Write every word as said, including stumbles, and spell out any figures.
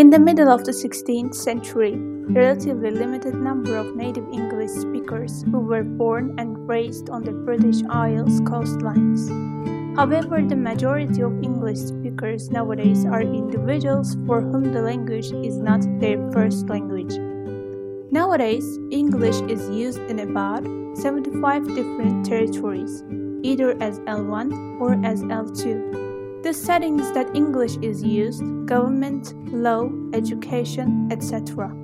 In the middle of the sixteenth century, a relatively limited number of native English speakers who were born and raised on the British Isles coastlines. However, the majority of English speakers nowadays are individuals for whom the language is not their first language. Nowadays, English is used in about seventy-five different territories, either as L one or as L two. The settings that English is used: government, law, education, et cetera